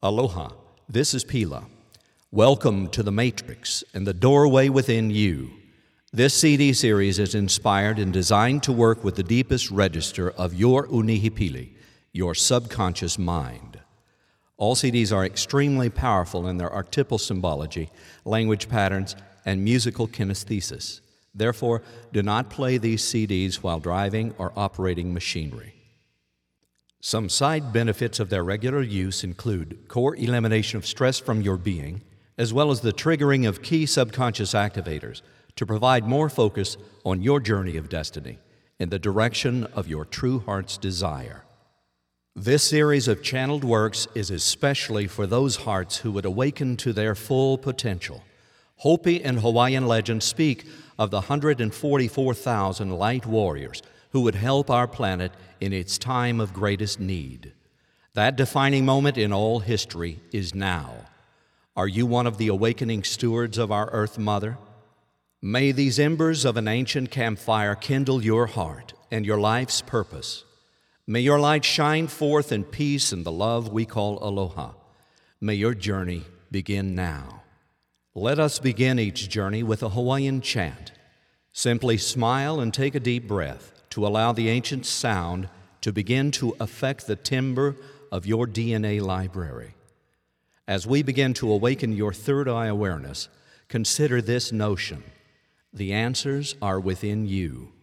Aloha, this is Pila. Welcome to the Matrix and the doorway within you. This CD series is inspired and designed to work with the deepest register of your unihipili, your subconscious mind. All CDs are extremely powerful in their archetypal symbology, language patterns, and musical kinesthesis. Therefore, do not play these CDs while driving or operating machinery. Some side benefits of their regular use include core elimination of stress from your being, as well as the triggering of key subconscious activators to provide more focus on your journey of destiny in the direction of your true heart's desire. This series of channeled works is especially for those hearts who would awaken to their full potential. Hopi and Hawaiian legends speak of the 144,000 light warriors who would help our planet in its time of greatest need. That defining moment in all history is now. Are you one of the awakening stewards of our Earth Mother? May these embers of an ancient campfire kindle your heart and your life's purpose. May your light shine forth in peace and the love we call aloha. May your journey begin now. Let us begin each journey with a Hawaiian chant. Simply smile and take a deep breath to allow the ancient sound to begin to affect the timbre of your DNA library. As we begin to awaken your third eye awareness, consider this notion: the answers are within you.